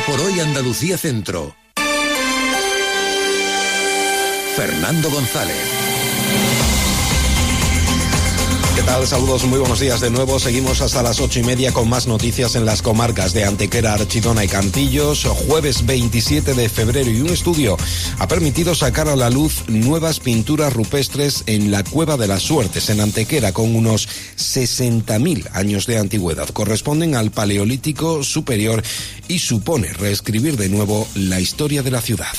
por hoy Andalucía Centro. Fernando González. ¿Qué tal? Saludos, muy buenos días de nuevo. Seguimos hasta las 8:30 con más noticias en las comarcas de Antequera, Archidona y Cantillos. Jueves 27 de febrero y un estudio ha permitido sacar a la luz nuevas pinturas rupestres en la Cueva de las Suertes, en Antequera, con unos 60.000 años de antigüedad. Corresponden al Paleolítico Superior y supone reescribir de nuevo la historia de la ciudad.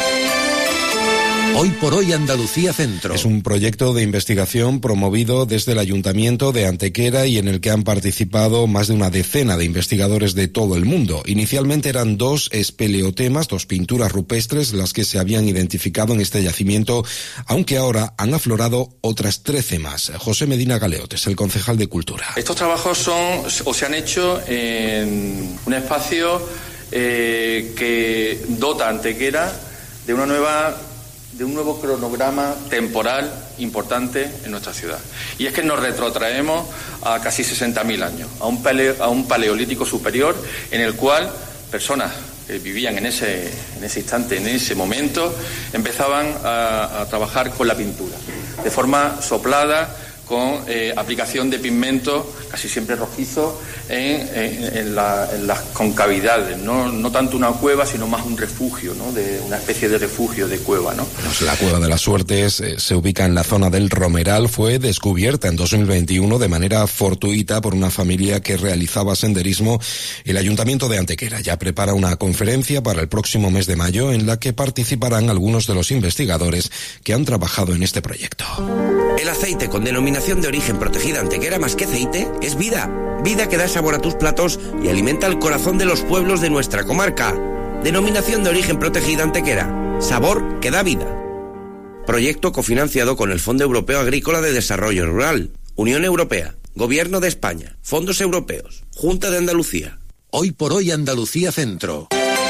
Hoy por hoy Andalucía Centro. Es un proyecto de investigación promovido desde el Ayuntamiento de Antequera y en el que han participado más de una decena de investigadores de todo el mundo. Inicialmente eran 2 espeleotemas, 2 pinturas rupestres, las que se habían identificado en este yacimiento, aunque ahora han aflorado otras 13 más. José Medina Galeotes, el concejal de Cultura. Estos trabajos se han hecho en un espacio que dota a Antequera de un nuevo cronograma temporal importante en nuestra ciudad. Y es que nos retrotraemos a casi 60.000 años, a un paleolítico superior en el cual personas que vivían en ese instante, en ese momento, empezaban a trabajar con la pintura, de forma soplada, con aplicación de pigmentos casi siempre rojizos en las concavidades, no tanto una cueva, sino más un refugio, ¿no? De una especie de refugio de cueva, ¿no? Pues la Cueva de las Suertes se ubica en la zona del Romeral. Fue descubierta en 2021 de manera fortuita por una familia que realizaba senderismo. El Ayuntamiento de Antequera ya prepara una conferencia para el próximo mes de mayo en la que participarán algunos de los investigadores que han trabajado en este proyecto. El aceite con denominación de origen protegida Antequera, más que aceite, es vida. Vida que da sabor a tus platos y alimenta el corazón de los pueblos de nuestra comarca. Denominación de origen protegida Antequera. Sabor que da vida. Proyecto cofinanciado con el Fondo Europeo Agrícola de Desarrollo Rural, Unión Europea, Gobierno de España, Fondos Europeos, Junta de Andalucía. Hoy por hoy Andalucía Centro.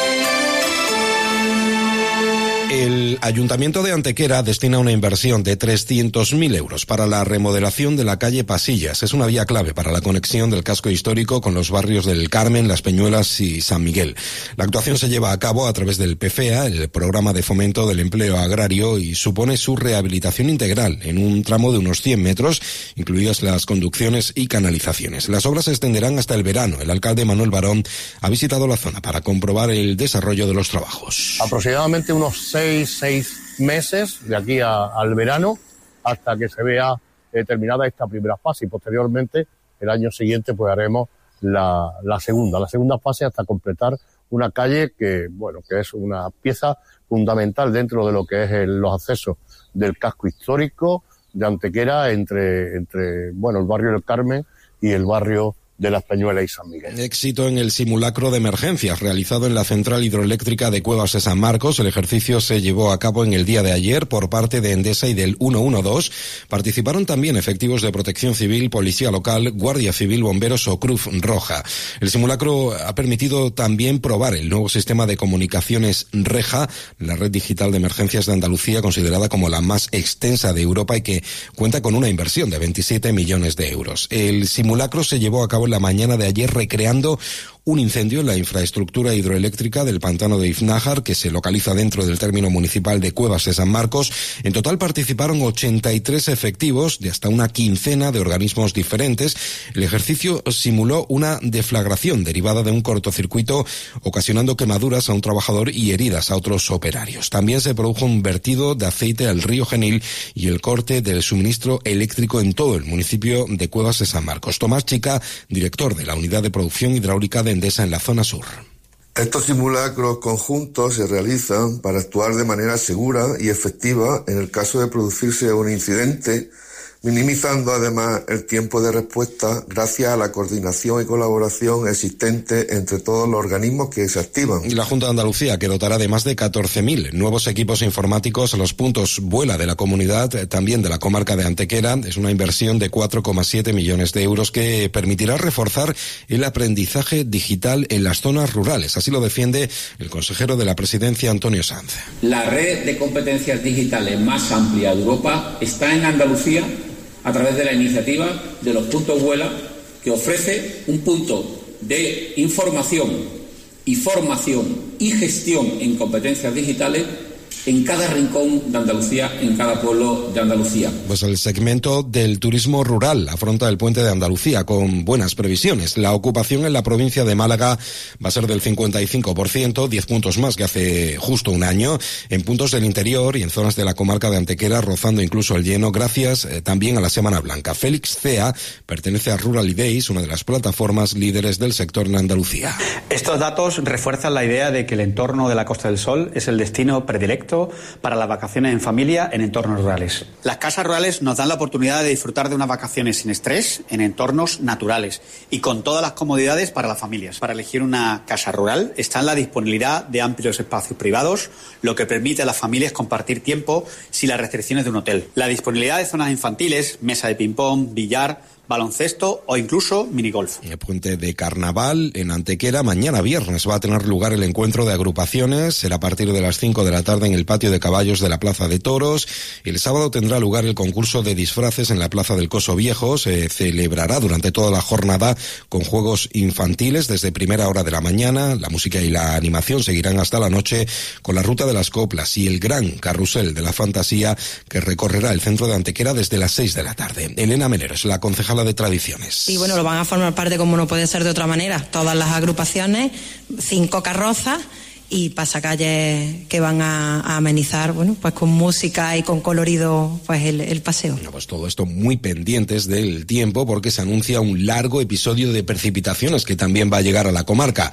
El Ayuntamiento de Antequera destina una inversión de 300.000 euros para la remodelación de la calle Pasillas. Es una vía clave para la conexión del casco histórico con los barrios del Carmen, Las Peñuelas y San Miguel. La actuación se lleva a cabo a través del PFEA, el Programa de Fomento del Empleo Agrario, y supone su rehabilitación integral en un tramo de unos 100 metros, incluidas las conducciones y canalizaciones. Las obras se extenderán hasta el verano. El alcalde Manuel Barón ha visitado la zona para comprobar el desarrollo de los trabajos. Aproximadamente unos 6 meses de aquí al verano hasta que se vea terminada esta primera fase y posteriormente el año siguiente pues haremos la segunda fase hasta completar una calle que es una pieza fundamental dentro de lo que es los accesos del casco histórico de Antequera entre el barrio del Carmen y el barrio de Las Peñuelas y San Miguel. Éxito en el simulacro de emergencias realizado en la central hidroeléctrica de Cuevas de San Marcos. El ejercicio se llevó a cabo en el día de ayer por parte de Endesa y del 112. Participaron también efectivos de Protección Civil, Policía Local, Guardia Civil, Bomberos o Cruz Roja. El simulacro ha permitido también probar el nuevo sistema de comunicaciones REJA, la red digital de emergencias de Andalucía, considerada como la más extensa de Europa y que cuenta con una inversión de 27 millones de euros. El simulacro se llevó a cabo en la mañana de ayer recreando un incendio en la infraestructura hidroeléctrica del pantano de Ifnájar, que se localiza dentro del término municipal de Cuevas de San Marcos. En total participaron 83 efectivos de hasta una quincena de organismos diferentes. El ejercicio simuló una deflagración derivada de un cortocircuito, ocasionando quemaduras a un trabajador y heridas a otros operarios. También se produjo un vertido de aceite al río Genil y el corte del suministro eléctrico en todo el municipio de Cuevas de San Marcos. Tomás Chica, director de la Unidad de Producción Hidráulica de Endesa en la zona sur. Estos simulacros conjuntos se realizan para actuar de manera segura y efectiva en el caso de producirse un incidente, minimizando además el tiempo de respuesta gracias a la coordinación y colaboración existente entre todos los organismos que se activan. Y la Junta de Andalucía, que dotará de más de 14.000 nuevos equipos informáticos a los puntos Vuela de la comunidad, también de la comarca de Antequera. Es una inversión de 4,7 millones de euros que permitirá reforzar el aprendizaje digital en las zonas rurales. Así lo defiende el consejero de la Presidencia, Antonio Sanz. La red de competencias digitales más amplia de Europa está en Andalucía a través de la iniciativa de los puntos Vuela, que ofrece un punto de información y formación y gestión en competencias digitales en cada rincón de Andalucía, en cada pueblo de Andalucía. Pues el segmento del turismo rural afronta el puente de Andalucía con buenas previsiones. La ocupación en la provincia de Málaga va a ser del 55%, 10 puntos más que hace justo un año, en puntos del interior y en zonas de la comarca de Antequera, rozando incluso el lleno, gracias también a la Semana Blanca. Félix Cea pertenece a Rural Days, una de las plataformas líderes del sector en Andalucía. Estos datos refuerzan la idea de que el entorno de la Costa del Sol es el destino predilecto para las vacaciones en familia en entornos rurales. Las casas rurales nos dan la oportunidad de disfrutar de unas vacaciones sin estrés, en entornos naturales y con todas las comodidades para las familias. Para elegir una casa rural está en la disponibilidad de amplios espacios privados, lo que permite a las familias compartir tiempo sin las restricciones de un hotel. La disponibilidad de zonas infantiles, mesa de ping-pong, billar, baloncesto o incluso minigolf. En el puente de Carnaval en Antequera, mañana viernes va a tener lugar el encuentro de agrupaciones. Será a partir de las 5 de la tarde en el patio de caballos de la Plaza de Toros. El sábado tendrá lugar el concurso de disfraces en la Plaza del Coso Viejo. Se celebrará durante toda la jornada con juegos infantiles desde primera hora de la mañana. La música y la animación seguirán hasta la noche con la Ruta de las Coplas y el gran carrusel de la fantasía que recorrerá el centro de Antequera desde las 6 de la tarde. Elena Melero es la concejala de tradiciones. Y bueno, lo van a formar parte, como no puede ser de otra manera, todas las agrupaciones, 5 carrozas y pasacalles que van a amenizar, bueno, pues con música y con colorido, pues el paseo. Bueno, pues todo esto muy pendientes del tiempo porque se anuncia un largo episodio de precipitaciones que también va a llegar a la comarca.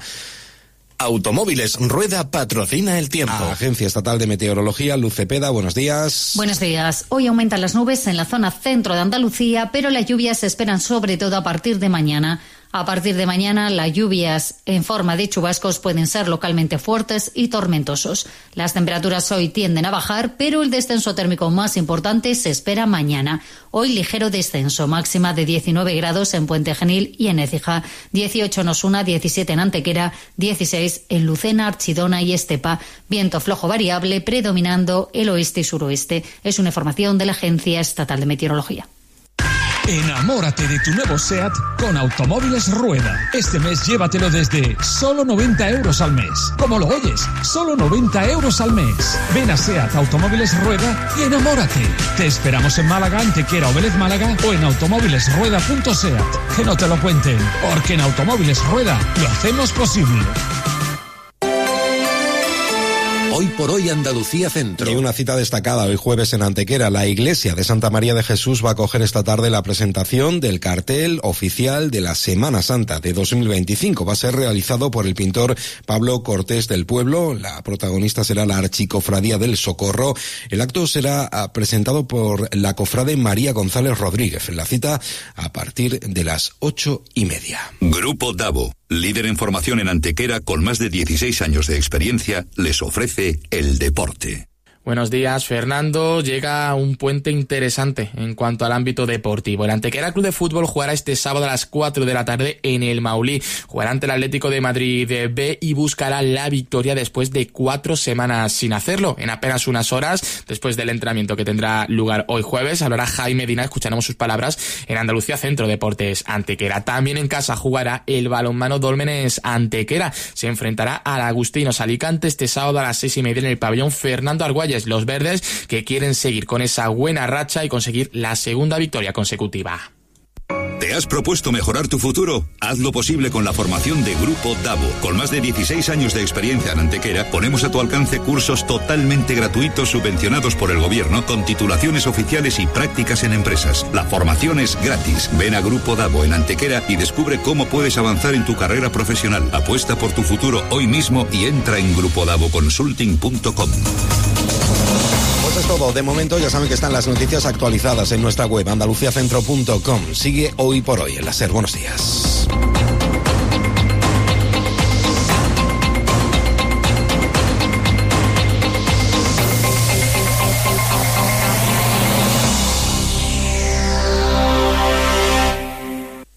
Automóviles Rueda patrocina el tiempo. Agencia Estatal de Meteorología, Luz Cepeda, buenos días. Buenos días. Hoy aumentan las nubes en la zona centro de Andalucía, pero las lluvias se esperan sobre todo a partir de mañana. A partir de mañana, las lluvias en forma de chubascos pueden ser localmente fuertes y tormentosos. Las temperaturas hoy tienden a bajar, pero el descenso térmico más importante se espera mañana. Hoy ligero descenso, máxima de 19 grados en Puente Genil y en Écija, 18 en Osuna, 17 en Antequera, 16 en Lucena, Archidona y Estepa. Viento flojo variable predominando el oeste y suroeste. Es una información de la Agencia Estatal de Meteorología. Enamórate de tu nuevo SEAT con Automóviles Rueda. Este mes llévatelo desde solo 90 euros al mes. Como lo oyes, solo 90 euros al mes. Ven a SEAT Automóviles Rueda y enamórate. Te esperamos en Málaga, Antequera o Vélez Málaga o en automóvilesrueda.seat. Que no te lo cuenten, porque en Automóviles Rueda lo hacemos posible. Hoy por hoy Andalucía Centro. Y una cita destacada hoy jueves en Antequera. La iglesia de Santa María de Jesús va a acoger esta tarde la presentación del cartel oficial de la Semana Santa de 2025. Va a ser realizado por el pintor Pablo Cortés del Pueblo. La protagonista será la Archicofradía del Socorro. El acto será presentado por la cofrade María González Rodríguez. La cita a partir de las 8:30. Grupo Davo, líder en formación en Antequera con más de 16 años de experiencia, les ofrece el deporte. Buenos días, Fernando. Llega un puente interesante en cuanto al ámbito deportivo. El Antequera Club de Fútbol jugará este sábado a las 4 de la tarde en el Maulí. Jugará ante el Atlético de Madrid B y buscará la victoria después de 4 semanas sin hacerlo. En apenas unas horas, después del entrenamiento que tendrá lugar hoy jueves, hablará Jaime Medina, escucharemos sus palabras en Andalucía Centro Deportes Antequera. También en casa jugará el Balonmano Dólmenes Antequera. Se enfrentará al Agustinos Alicante este sábado a las 6:30 en el pabellón Fernando Argüelles. Los verdes que quieren seguir con esa buena racha y conseguir la segunda victoria consecutiva. ¿Te has propuesto mejorar tu futuro? Haz lo posible con la formación de Grupo Davo. Con más de 16 años de experiencia en Antequera, ponemos a tu alcance cursos totalmente gratuitos subvencionados por el gobierno con titulaciones oficiales y prácticas en empresas. La formación es gratis. Ven a Grupo Davo en Antequera y descubre cómo puedes avanzar en tu carrera profesional. Apuesta por tu futuro hoy mismo y entra en grupodavoconsulting.com. Pues es todo. De momento ya saben que están las noticias actualizadas en nuestra web andaluciacentro.com. Sigue Hoy por Hoy en la SER. Buenos días.